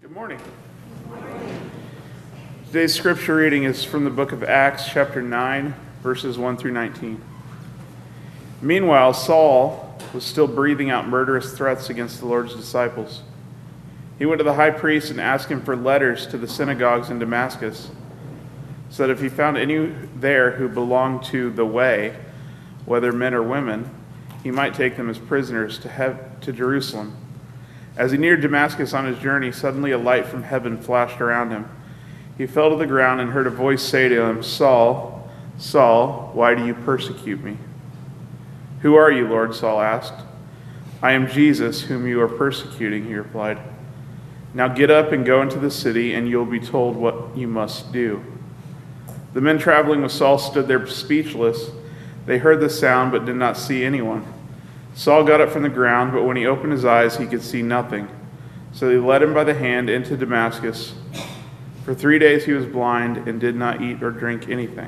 Good morning. Today's scripture reading is from the book of Acts, chapter 9, verses 1 through 19. Meanwhile, Saul was still breathing out murderous threats against the Lord's disciples. He went to the high priest and asked him for letters to the synagogues in Damascus, so that if he found any there who belonged to the way, whether men or women, he might take them as prisoners to Jerusalem. As he neared Damascus on his journey, suddenly a light from heaven flashed around him. He fell to the ground and heard a voice say to him, "Saul, Saul, why do you persecute me?" "Who are you, Lord?" Saul asked. "I am Jesus, whom you are persecuting," he replied. "Now get up and go into the city, and you will be told what you must do." The men traveling with Saul stood there speechless. They heard the sound but did not see anyone. Saul got up from the ground, but when he opened his eyes, he could see nothing. So they led him by the hand into Damascus. For 3 days he was blind and did not eat or drink anything.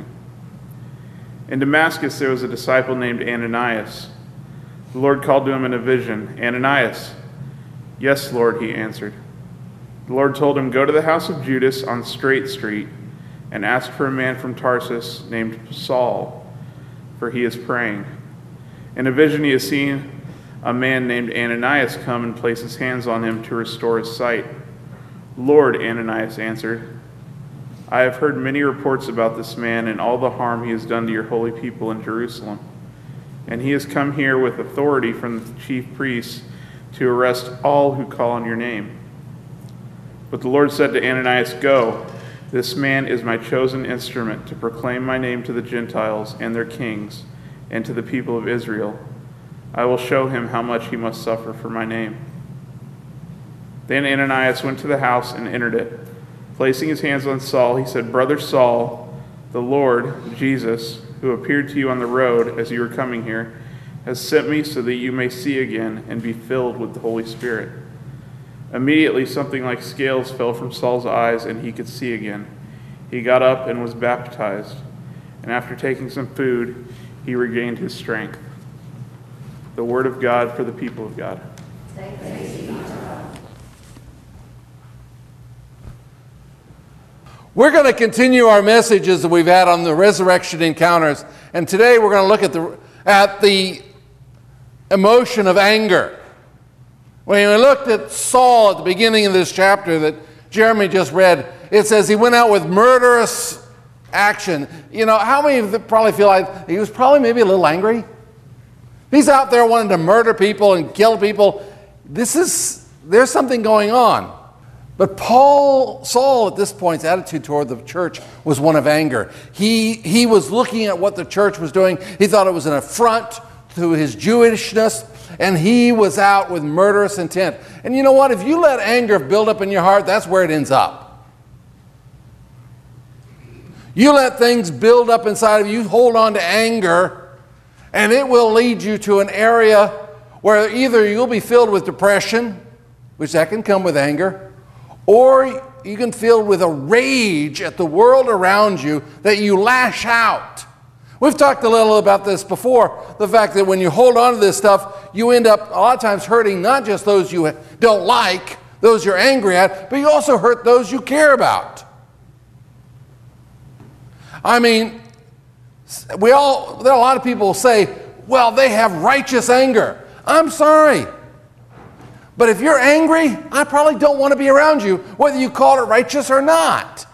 In Damascus there was a disciple named Ananias. The Lord called to him in a vision, "Ananias." "Yes, Lord," he answered. The Lord told him, "Go to the house of Judas on Straight Street and ask for a man from Tarsus named Saul, for he is praying. In a vision he has seen a man named Ananias come and place his hands on him to restore his sight." "Lord," Ananias answered, "I have heard many reports about this man and all the harm he has done to your holy people in Jerusalem. And he has come here with authority from the chief priests to arrest all who call on your name." But the Lord said to Ananias, "Go, this man is my chosen instrument to proclaim my name to the Gentiles and their kings, and to the people of Israel. I will show him how much he must suffer for my name." Then Ananias went to the house and entered it. Placing his hands on Saul, he said, "Brother Saul, the Lord, Jesus, who appeared to you on the road as you were coming here, has sent me so that you may see again and be filled with the Holy Spirit." Immediately something like scales fell from Saul's eyes and he could see again. He got up and was baptized, and after taking some food, he regained his strength. The word of God for the people of God. Thanks be to God. We're going to continue our messages that we've had on the resurrection encounters, and today we're going to look at the emotion of anger. When we looked at Saul at the beginning of this chapter that Jeremy just read, it says he went out with murderous action. You know, how many of you probably feel like he was probably maybe a little angry? He's out there wanting to murder people and kill people. There's something going on. But Saul at this point's attitude toward the church was one of anger. He was looking at what the church was doing. He thought it was an affront to his Jewishness, and he was out with murderous intent. And you know what? If you let anger build up in your heart, that's where it ends up. You let things build up inside of you, hold on to anger, and it will lead you to an area where either you'll be filled with depression, which that can come with anger, or you can feel with a rage at the world around you that you lash out. We've talked a little about this before, the fact that when you hold on to this stuff, you end up a lot of times hurting not just those you don't like, those you're angry at, but you also hurt those you care about. I mean, there are a lot of people who say, well, they have righteous anger. I'm sorry. But if you're angry, I probably don't want to be around you, whether you call it righteous or not.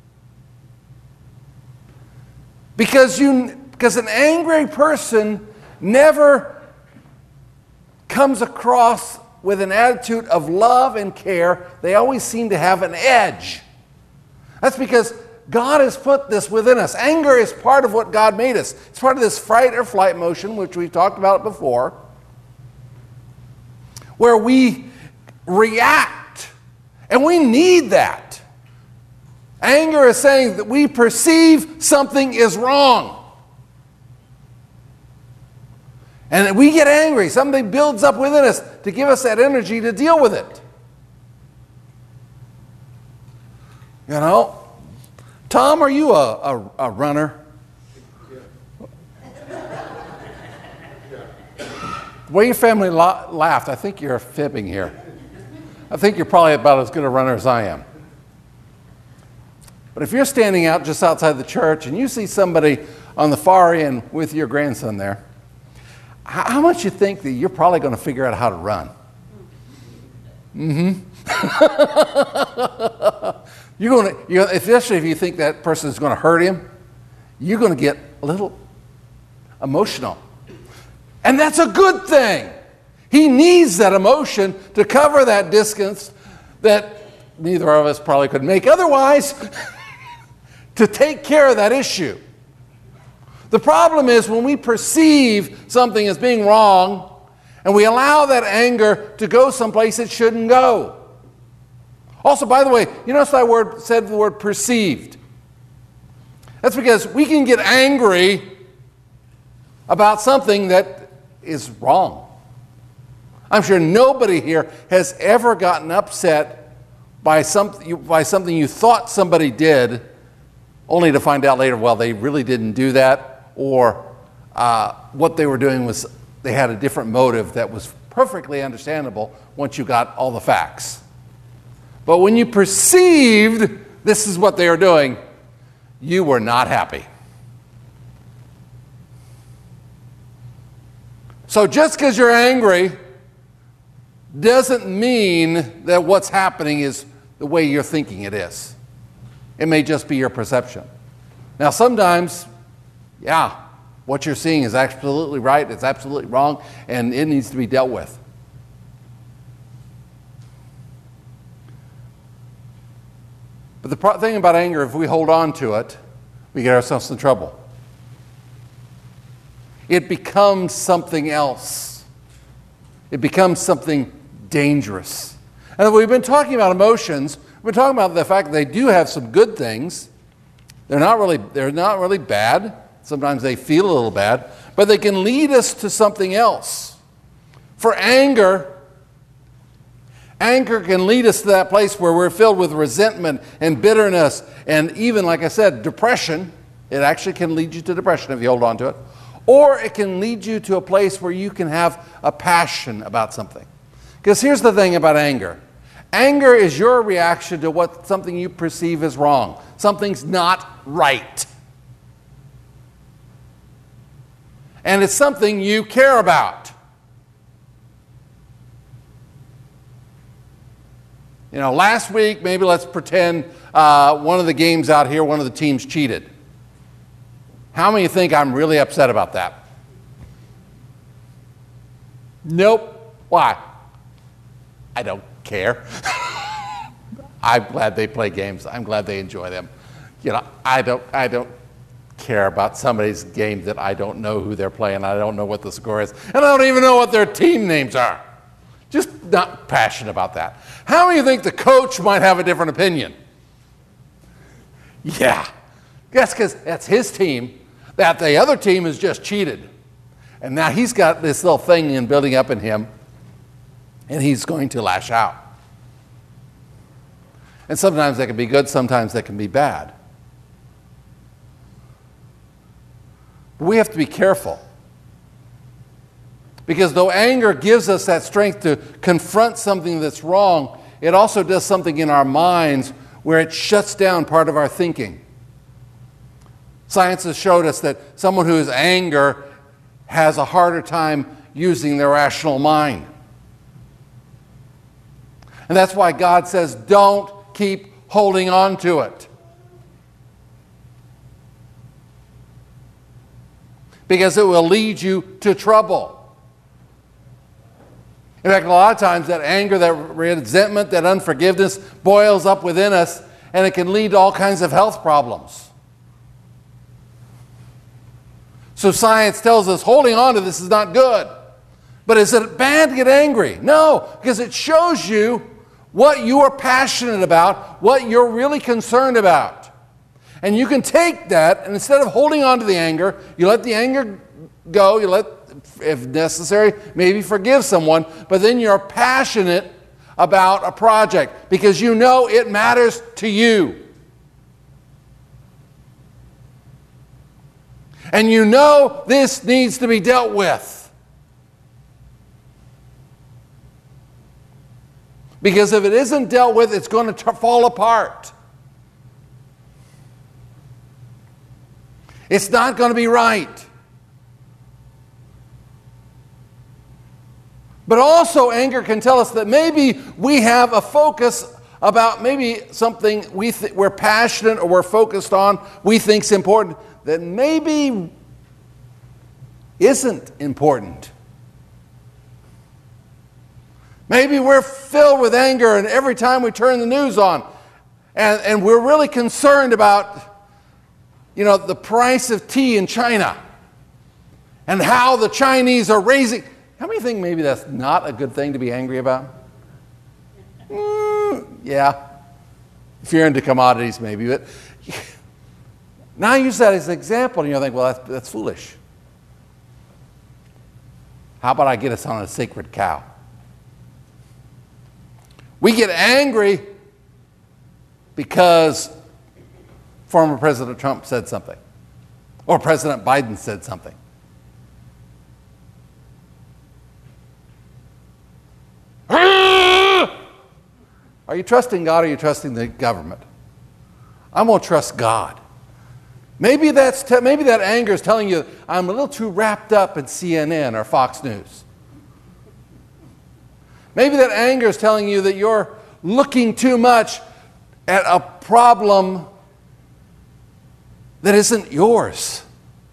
Because an angry person never comes across with an attitude of love and care. They always seem to have an edge. That's because God has put this within us. Anger is part of what God made us. It's part of this fight or flight motion, which we've talked about before, where we react, and we need that. Anger is saying that we perceive something is wrong. And we get angry. Something builds up within us to give us that energy to deal with it. You know? Tom, are you a runner? The way your family laughed, I think you're fibbing here. I think you're probably about as good a runner as I am. But if you're standing out just outside the church and you see somebody on the far end with your grandson there, how much you think that you're probably going to figure out how to run? Especially if you think that person is going to hurt him, you're going to get a little emotional. And that's a good thing. He needs that emotion to cover that distance that neither of us probably could make otherwise to take care of that issue. The problem is when we perceive something as being wrong and we allow that anger to go someplace it shouldn't go. Also, by the way, you notice I said the word perceived. That's because we can get angry about something that is wrong. I'm sure nobody here has ever gotten upset by something you thought somebody did, only to find out later, well, they really didn't do that, or what they were doing was they had a different motive that was perfectly understandable once you got all the facts. But when you perceived this is what they are doing, you were not happy. So just because you're angry doesn't mean that what's happening is the way you're thinking it is. It may just be your perception. Now, sometimes, what you're seeing is absolutely right, it's absolutely wrong, and it needs to be dealt with. But the thing about anger, if we hold on to it, we get ourselves in trouble. It becomes something else. It becomes something dangerous. And we've been talking about emotions. We're talking about the fact that they do have some good things. They're not really bad. Sometimes they feel a little bad, but they can lead us to something else. For anger can lead us to that place where we're filled with resentment and bitterness and even, like I said, depression. It actually can lead you to depression if you hold on to it. Or it can lead you to a place where you can have a passion about something. Because here's the thing about anger. Anger is your reaction to something you perceive as wrong. Something's not right. And it's something you care about. Last week, maybe let's pretend one of the games out here, one of the teams cheated. How many think I'm really upset about that? Nope. Why? I don't care. I'm glad they play games. I'm glad they enjoy them. I don't care about somebody's game that I don't know who they're playing. I don't know what the score is. And I don't even know what their team names are. Just not passionate about that. How many think the coach might have a different opinion? Yeah. That's because that's his team, that the other team has just cheated. And now he's got this little thing building up in him, and he's going to lash out. And sometimes that can be good, sometimes that can be bad. But we have to be careful. Because though anger gives us that strength to confront something that's wrong, it also does something in our minds where it shuts down part of our thinking. Science has showed us that someone who is angry has a harder time using their rational mind. And that's why God says, don't keep holding on to it. Because it will lead you to trouble. In fact, a lot of times that anger, that resentment, that unforgiveness boils up within us, and it can lead to all kinds of health problems. So science tells us holding on to this is not good. But is it bad to get angry? No, because it shows you what you are passionate about, what you're really concerned about. And you can take that, and instead of holding on to the anger, you let the anger go, you let, if necessary, maybe forgive someone, but then you're passionate about a project because you know it matters to you. And you know this needs to be dealt with. Because if it isn't dealt with, it's going to fall apart. It's not going to be right. But also, anger can tell us that maybe we have a focus about maybe something we're passionate or we're focused on, we think's important, that maybe isn't important. Maybe we're filled with anger, and every time we turn the news on, and we're really concerned about, the price of tea in China and how the Chinese are raising. How many think maybe that's not a good thing to be angry about? Yeah. If you're into commodities, maybe. But now I use that as an example, and you think, well, that's foolish. How about I get us on a sacred cow? We get angry because former President Trump said something, or President Biden said something. Are you trusting God or are you trusting the government? I'm going to trust God. Maybe that anger is telling you I'm a little too wrapped up in CNN or Fox News. Maybe that anger is telling you that you're looking too much at a problem that isn't yours.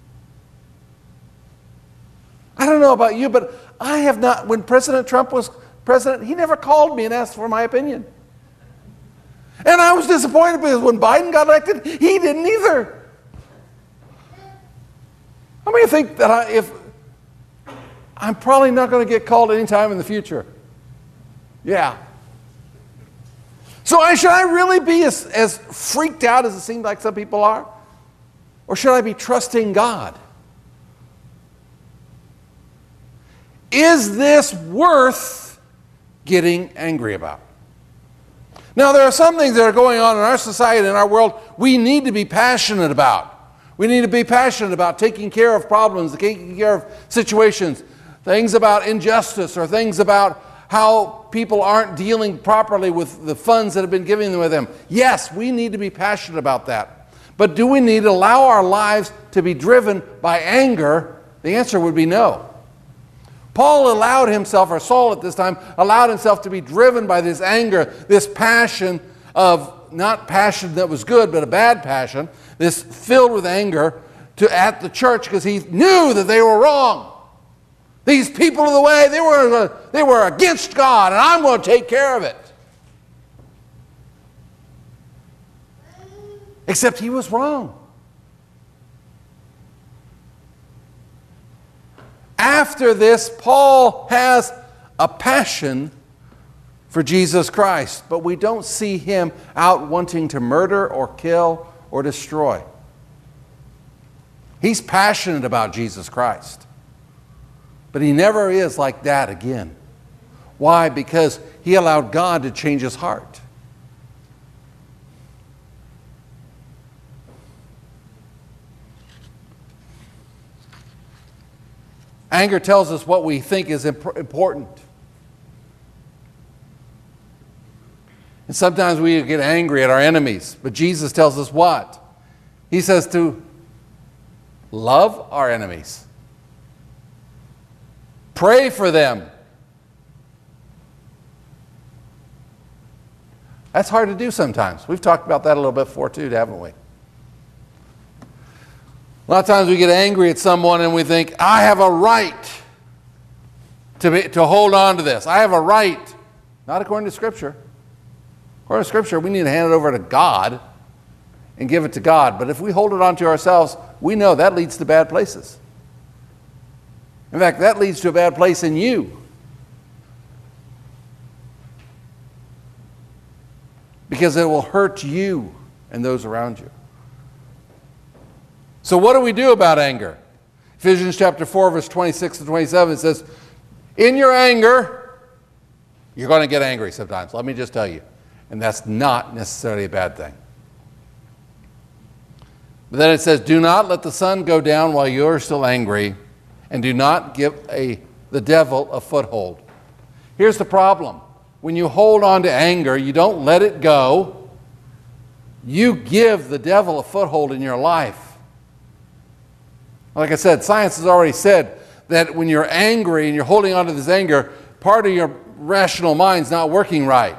I don't know about you, but I have not, when President Trump was president, he never called me and asked for my opinion. And I was disappointed because when Biden got elected, he didn't either. How many think that I'm probably not going to get called anytime in the future? Yeah. So should I really be as freaked out as it seems like some people are? Or should I be trusting God? Is this worth getting angry about? Now, there are some things that are going on in our society, in our world, we need to be passionate about. We need to be passionate about taking care of problems, taking care of situations, things about injustice or things about how people aren't dealing properly with the funds that have been given to them. Yes, we need to be passionate about that. But do we need to allow our lives to be driven by anger? The answer would be no. Paul allowed himself, or Saul at this time, allowed himself to be driven by this anger, this passion of, not passion that was good, but a bad passion, this filled with anger at the church because he knew that they were wrong. These people of the way, they were against God, and I'm going to take care of it. Except he was wrong. After this, Paul has a passion for Jesus Christ, but we don't see him out wanting to murder or kill or destroy. He's passionate about Jesus Christ, but he never is like that again. Why? Because he allowed God to change his heart. Anger tells us what we think is important. And sometimes we get angry at our enemies, but Jesus tells us what? He says to love our enemies. Pray for them. That's hard to do sometimes. We've talked about that a little bit before too, haven't we? A lot of times we get angry at someone and we think, I have a right to hold on to this. I have a right. Not according to Scripture. According to Scripture, we need to hand it over to God and give it to God. But if we hold it on to ourselves, we know that leads to bad places. In fact, that leads to a bad place in you. Because it will hurt you and those around you. So what do we do about anger? Ephesians chapter 4, verse 26 to 27 says, in your anger, you're going to get angry sometimes. Let me just tell you. And that's not necessarily a bad thing. But then it says, do not let the sun go down while you're still angry, and do not give the devil a foothold. Here's the problem. when you hold on to anger, you don't let it go, you give the devil a foothold in your life. Like I said, science has already said that when you're angry and you're holding on to this anger, part of your rational mind's not working right.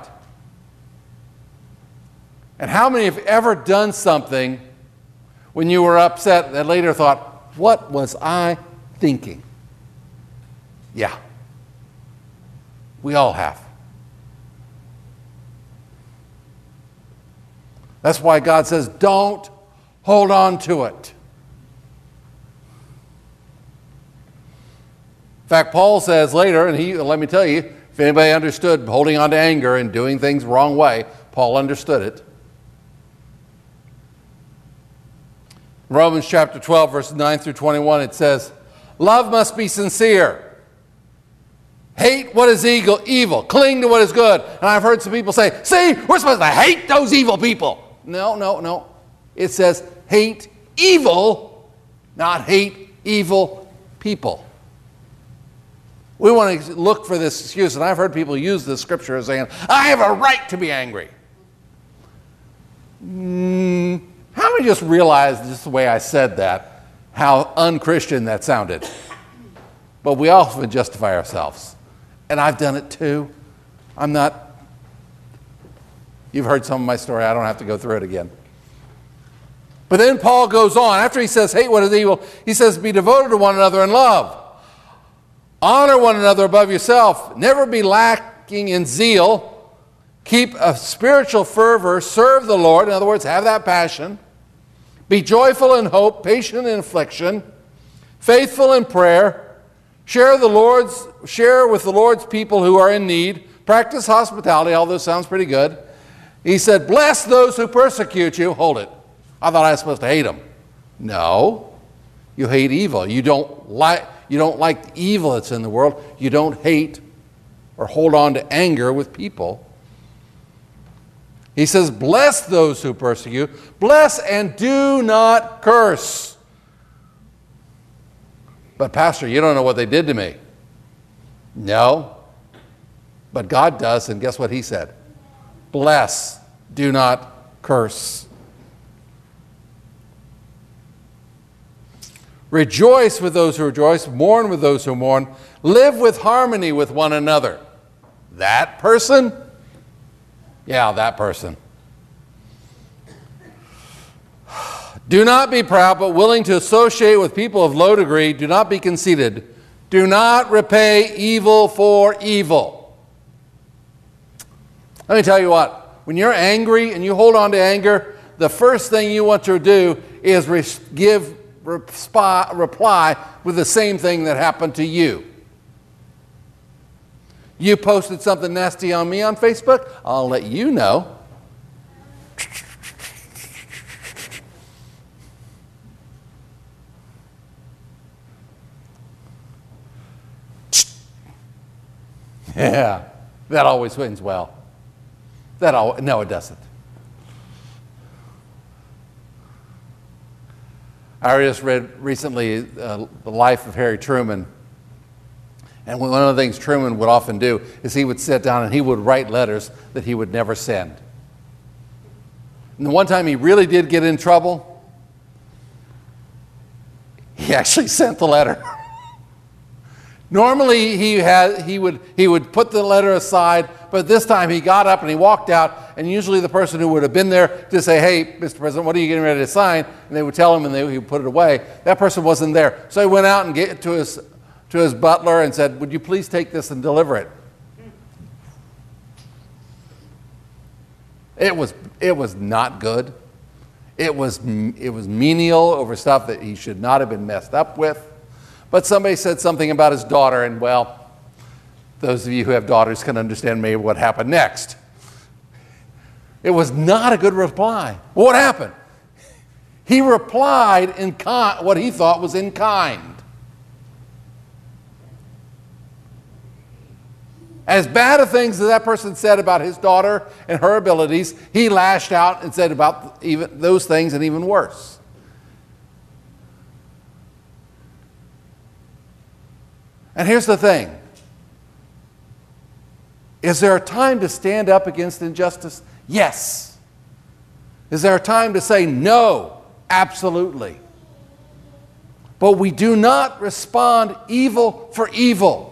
And how many have ever done something when you were upset that later thought, what was I thinking? Yeah. We all have. That's why God says, don't hold on to it. In fact, Paul says later, and let me tell you, if anybody understood holding on to anger and doing things the wrong way, Paul understood it. Romans chapter 12, verses 9 through 21, it says, love must be sincere. Hate what is evil. Cling to what is good. And I've heard some people say, see, we're supposed to hate those evil people. No. It says hate evil, not hate evil people. We want to look for this excuse, and I've heard people use this scripture as saying, I have a right to be angry. How many just realized just the way I said that, how unchristian that sounded? But we often justify ourselves. And I've done it too. You've heard some of my story. I don't have to go through it again. But then Paul goes on. After he says, hate what is evil, he says, be devoted to one another in love. Honor one another above yourself. Never be lacking in zeal. Keep a spiritual fervor. Serve the Lord. In other words, have that passion. Be joyful in hope, patient in affliction, faithful in prayer. Share with the Lord's people who are in need. Practice hospitality, although it sounds pretty good. He said, bless those who persecute you. Hold it. I thought I was supposed to hate them. No. You hate evil. You don't like the evil that's in the world. You don't hate or hold on to anger with people. He says, bless those who persecute. Bless and do not curse. But Pastor, you don't know what they did to me. No. But God does, and guess what he said? Bless, do not curse. Rejoice with those who rejoice, mourn with those who mourn, live with harmony with one another. That person? Yeah, that person. Do not be proud, but willing to associate with people of low degree. Do not be conceited. Do not repay evil for evil. Let me tell you what. When you're angry and you hold on to anger, the first thing you want to do is reply with the same thing that happened to you. You posted something nasty on me on Facebook, I'll let you know. Yeah, that always wins well. No, it doesn't. I just read recently The Life of Harry Truman. And one of the things Truman would often do is he would sit down and he would write letters that he would never send. And the one time he really did get in trouble, he actually sent the letter. Normally he would put the letter aside, but this time he got up and he walked out, and usually the person who would have been there to say, hey, Mr. President, what are you getting ready to sign? And they would tell him, and he would put it away. That person wasn't there. So he went out and gave it to his butler and said, would you please take this and deliver it? It was not good. It was menial over stuff that he should not have been messed up with. But somebody said something about his daughter, and well, those of you who have daughters can understand maybe what happened next. It was not a good reply. What happened? He replied in what he thought was in kind. As bad of things as that person said about his daughter and her abilities, he lashed out and said about even those things and even worse. And here's the thing. Is there a time to stand up against injustice? Yes. Is there a time to say no? Absolutely. But we do not respond evil for evil.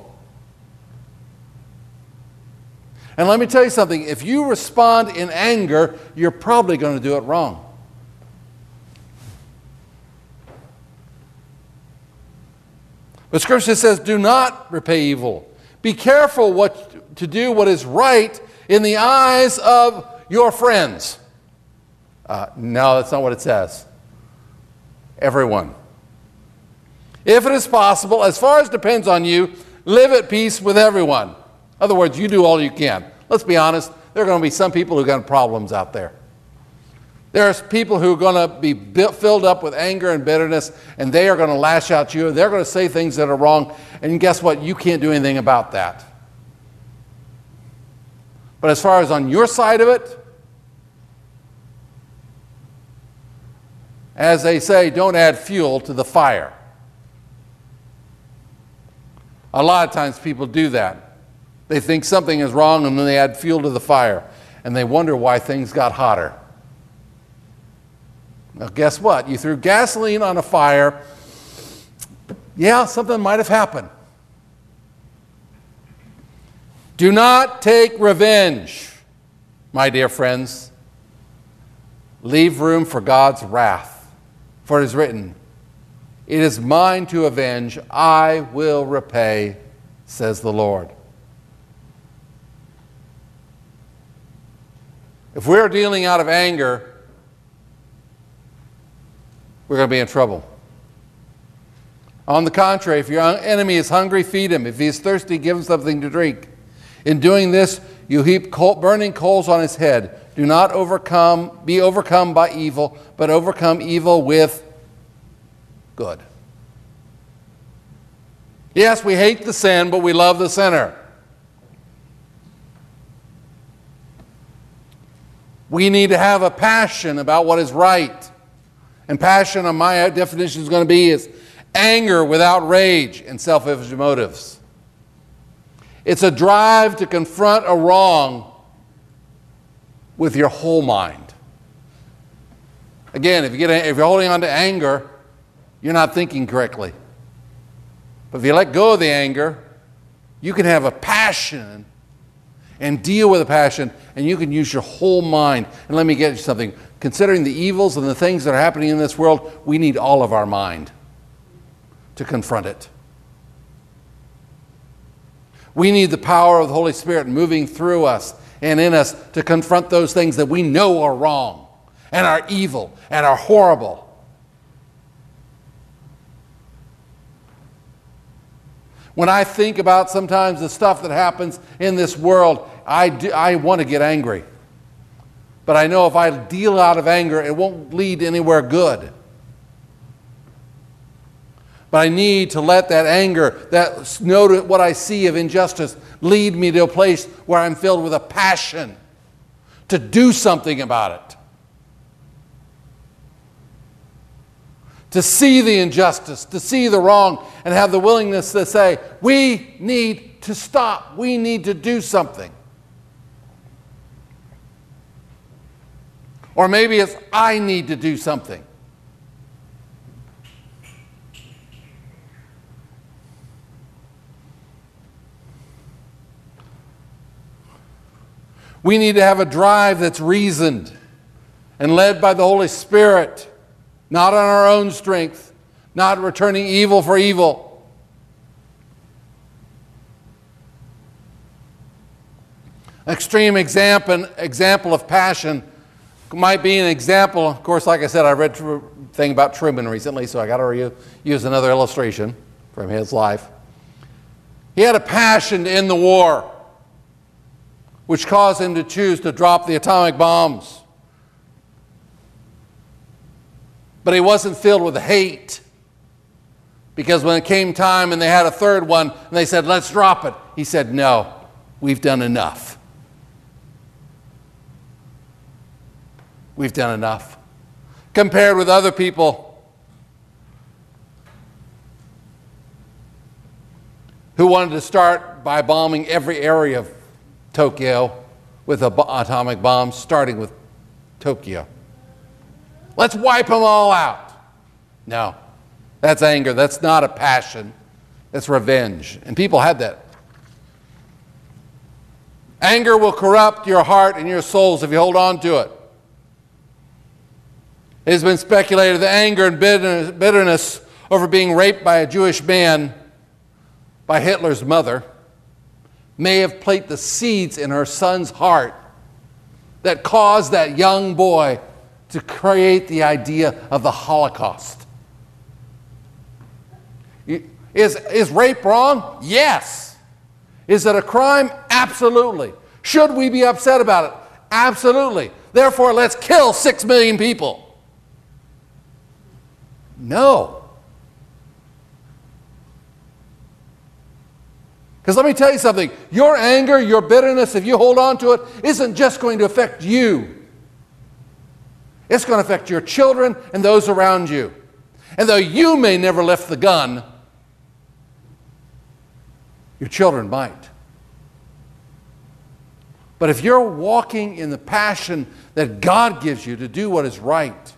And let me tell you something, if you respond in anger, you're probably going to do it wrong. But Scripture says, do not repay evil. Be careful to do what is right in the eyes of your friends. No, that's not what it says. Everyone. If it is possible, as far as depends on you, live at peace with everyone. In other words, you do all you can. Let's be honest, there are going to be some people who got problems out there. There's people who are going to be filled up with anger and bitterness, and they are going to lash out at you. They're going to say things that are wrong, and guess what? You can't do anything about that. But as far as on your side of it, as they say, don't add fuel to the fire. A lot of times people do that. They think something is wrong, and then they add fuel to the fire, and they wonder why things got hotter. Now, guess what? You threw gasoline on a fire. Yeah, something might have happened. Do not take revenge, my dear friends. Leave room for God's wrath. For it is written, it is mine to avenge, I will repay, says the Lord. If we're dealing out of anger, we're going to be in trouble. On the contrary, if your enemy is hungry, feed him. If he is thirsty, give him something to drink. In doing this, you heap burning coals on his head. Do not be overcome by evil, but overcome evil with good. Yes, we hate the sin, but we love the sinner. We need to have a passion about what is right. And passion, on my definition, is going to be is anger without rage and selfish motives. It's a drive to confront a wrong with your whole mind. Again, if you're holding on to anger, you're not thinking correctly. But if you let go of the anger, you can have a passion and deal with a passion, and you can use your whole mind. And let me get you something. Considering the evils and the things that are happening in this world, we need all of our mind to confront it. We need the power of the Holy Spirit moving through us and in us to confront those things that we know are wrong and are evil and are horrible. When I think about sometimes the stuff that happens in this world, I want to get angry. But I know if I deal out of anger, it won't lead anywhere good. But I need to let that anger, that know what I see of injustice, lead me to a place where I'm filled with a passion to do something about it. To see the injustice, to see the wrong, and have the willingness to say, we need to stop. We need to do something. Or maybe it's, I need to do something. We need to have a drive that's reasoned and led by the Holy Spirit. Not on our own strength, not returning evil for evil. Extreme example of passion might be an example. Of course, like I said, I read a thing about Truman recently, so I got to use another illustration from his life. He had a passion to end the war, which caused him to choose to drop the atomic bombs. But he wasn't filled with hate, because when it came time and they had a third one and they said, let's drop it, he said, no, we've done enough. We've done enough. Compared with other people who wanted to start by bombing every area Tokyo with atomic bombs, starting with Tokyo. Let's wipe them all out. No, that's anger. That's not a passion. That's revenge. And people had that. Anger will corrupt your heart and your souls if you hold on to it. It has been speculated that anger and bitterness over being raped by a Jewish man by Hitler's mother may have planted the seeds in her son's heart that caused that young boy to create the idea of the Holocaust. Is rape wrong? Yes. Is it a crime? Absolutely. Should we be upset about it? Absolutely. Therefore, let's kill 6 million people. No. Because let me tell you something. Your anger, your bitterness, if you hold on to it, isn't just going to affect you. It's going to affect your children and those around you. And though you may never lift the gun, your children might. But if you're walking in the passion that God gives you to do what is right,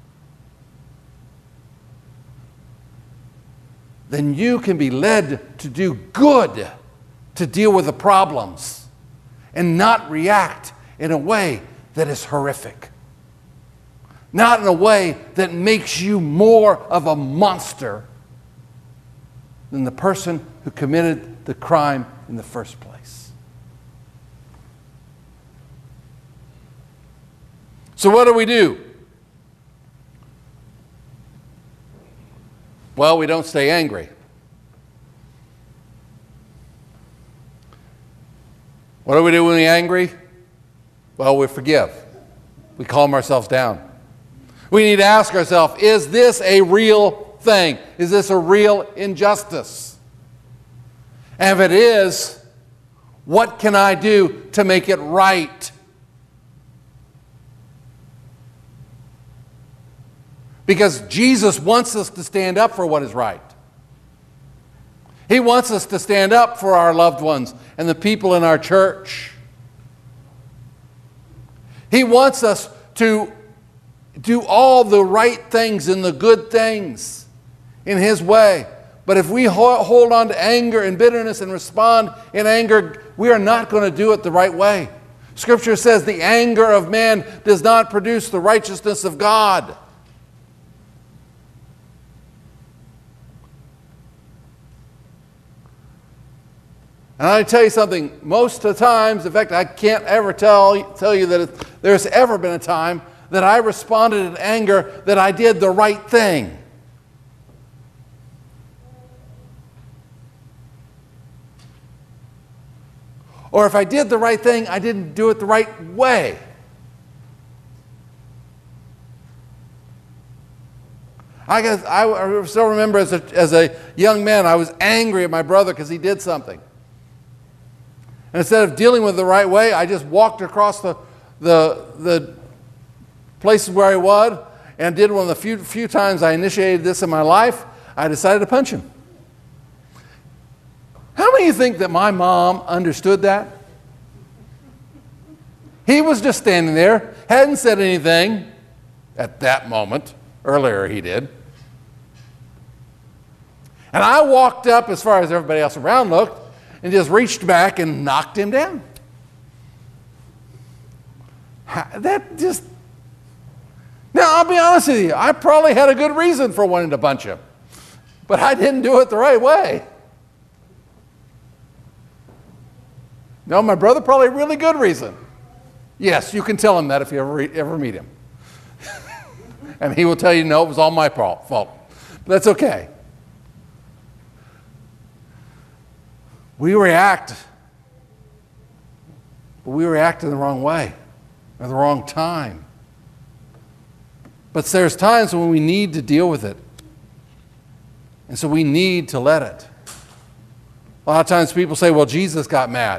then you can be led to do good, to deal with the problems, and not react in a way that is horrific. Not in a way that makes you more of a monster than the person who committed the crime in the first place. So what do? Well, we don't stay angry. What do we do when we're angry? Well, we forgive. We calm ourselves down. We need to ask ourselves, is this a real thing? Is this a real injustice? And if it is, what can I do to make it right? Because Jesus wants us to stand up for what is right. He wants us to stand up for our loved ones and the people in our church. He wants us to do all the right things and the good things in His way. But if we hold on to anger and bitterness and respond in anger, we are not going to do it the right way. Scripture says the anger of man does not produce the righteousness of God. And I tell you something, most of the times, in fact, I can't ever tell you that there's ever been a time that I responded in anger that I did the right thing. Or if I did the right thing, I didn't do it the right way. I still remember as a young man, I was angry at my brother because he did something. And instead of dealing with it the right way, I just walked across the places where I was and did one of the few times I initiated this in my life. I decided to punch him. How many of you think that my mom understood that? He was just standing there, hadn't said anything at that moment. Earlier he did. And I walked up as far as everybody else around looked and just reached back and knocked him down. Now, I'll be honest with you, I probably had a good reason for wanting to punch him, but I didn't do it the right way. No, my brother probably had a really good reason. Yes, you can tell him that if you ever meet him. And he will tell you, no, it was all my fault. But that's okay. We react. But we react in the wrong way, at the wrong time. But there's times when we need to deal with it. And so we need to let it. A lot of times people say, well, Jesus got mad.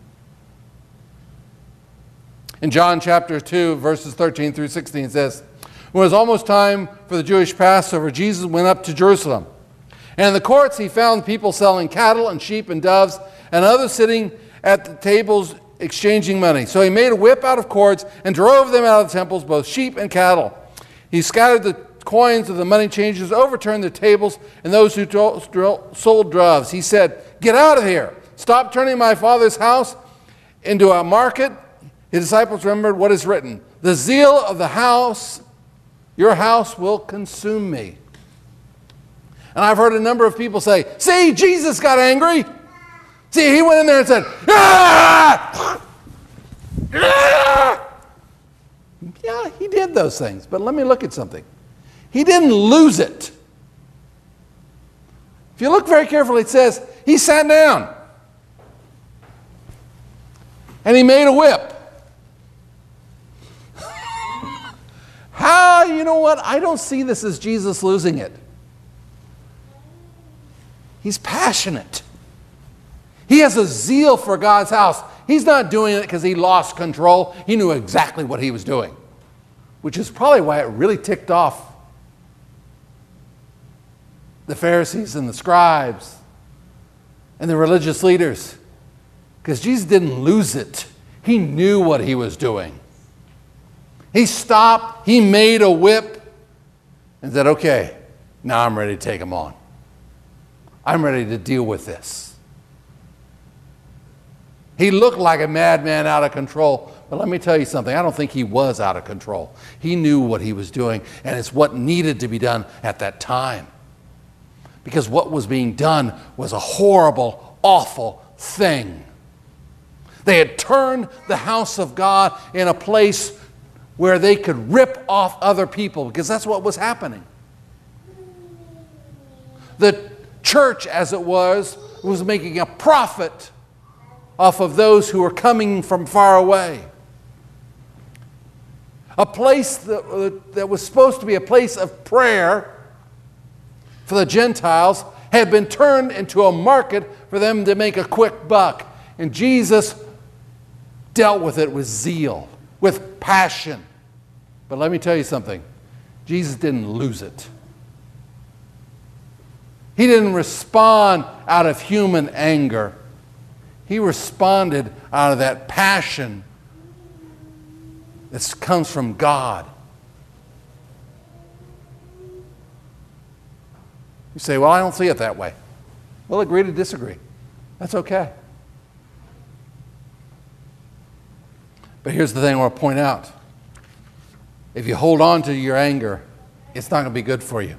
In John chapter 2, verses 13 through 16, it says, when it was almost time for the Jewish Passover, Jesus went up to Jerusalem. And in the courts he found people selling cattle and sheep and doves, and others sitting at the tables exchanging money. So he made a whip out of cords and drove them out of the temples, both sheep and cattle. He scattered the coins of the money changers, overturned the tables, and those who sold doves. He said, "Get out of here. Stop turning my father's house into a market." His disciples remembered what is written, "The zeal of the house, your house will consume me." And I've heard a number of people say, "See, Jesus got angry. See, he went in there and said, 'Ah! Ah!'" Yeah, he did those things. But let me look at something. He didn't lose it. If you look very carefully, it says he sat down and he made a whip. How, you know what? I don't see this as Jesus losing it. He's passionate. He has a zeal for God's house. He's not doing it because he lost control. He knew exactly what he was doing, which is probably why it really ticked off the Pharisees and the scribes and the religious leaders, because Jesus didn't lose it. He knew what he was doing. He stopped, he made a whip, and said, "Okay, now I'm ready to take them on. I'm ready to deal with this." He looked like a madman out of control, but let me tell you something. I don't think he was out of control. He knew what he was doing, and it's what needed to be done at that time. Because what was being done was a horrible, awful thing. They had turned the house of God in a place where they could rip off other people, because that's what was happening. The church, as it was making a profit off of those who were coming from far away. A place that was supposed to be a place of prayer for the Gentiles had been turned into a market for them to make a quick buck. And Jesus dealt with it with zeal, with passion. But let me tell you something. Jesus didn't lose it. He didn't respond out of human anger. He responded out of that passion that comes from God. You say, "Well, I don't see it that way." We'll agree to disagree. That's okay. But here's the thing I want to point out. If you hold on to your anger, it's not going to be good for you.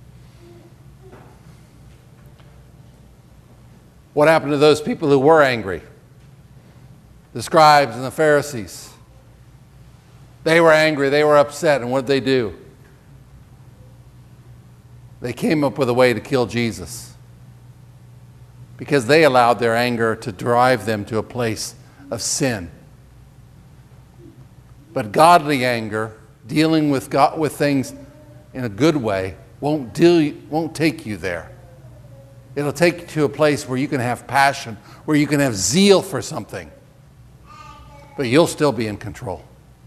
What happened to those people who were angry? The scribes and the Pharisees. They were angry, they were upset, and what did they do? They came up with a way to kill Jesus, because they allowed their anger to drive them to a place of sin. But godly anger, dealing with things in a good way, won't take you there. It'll take you to a place where you can have passion, where you can have zeal for something, but you'll still be in control.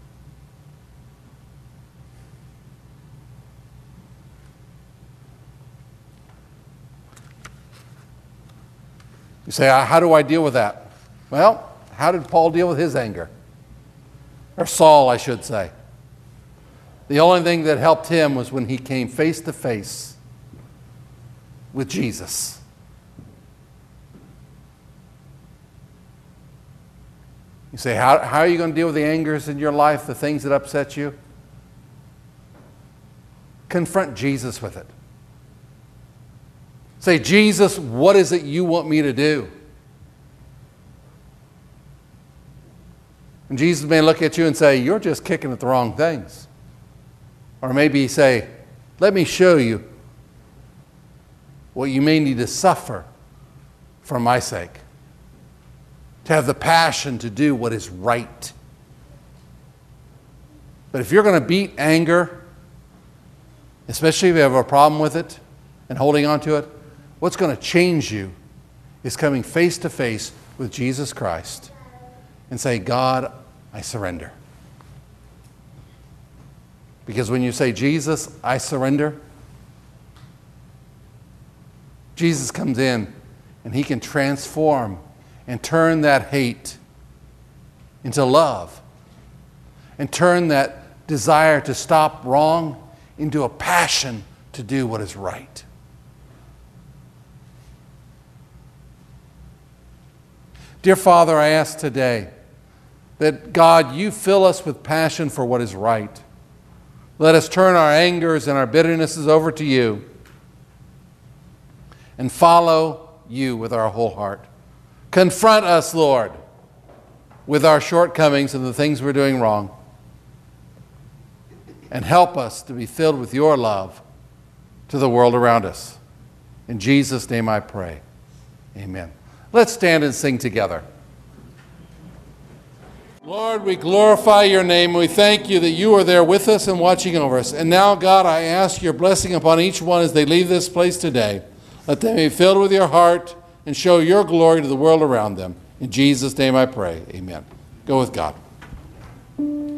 You say, "How do I deal with that?" Well, how did Paul deal with his anger? Or Saul, I should say. The only thing that helped him was when he came face to face with Jesus. You say, how are you going to deal with the angers in your life, the things that upset you? Confront Jesus with it. Say, "Jesus, what is it you want me to do?" And Jesus may look at you and say, "You're just kicking at the wrong things." Or maybe say, "Let me show you what you may need to suffer for my sake, to have the passion to do what is right." But if you're going to beat anger, especially if you have a problem with it and holding on to it, what's going to change you is coming face to face with Jesus Christ and say, "God, I surrender." Because when you say, "Jesus, I surrender," Jesus comes in and he can transform and turn that hate into love, and turn that desire to stop wrong into a passion to do what is right. Dear Father, I ask today that, God, you fill us with passion for what is right. Let us turn our angers and our bitternesses over to you and follow you with our whole heart. Confront us, Lord, with our shortcomings and the things we're doing wrong, and help us to be filled with your love to the world around us. In Jesus' name I pray. Amen. Let's stand and sing together. Lord, we glorify your name. We thank you that you are there with us and watching over us. And now, God, I ask your blessing upon each one as they leave this place today. Let them be filled with your heart and show your glory to the world around them. In Jesus' name I pray. Amen. Go with God.